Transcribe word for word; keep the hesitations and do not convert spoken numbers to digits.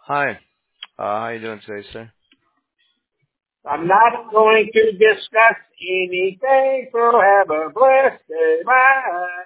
Hi. Uh, how you doing today, sir? I'm not going to discuss anything, so have a blessed day. Bye.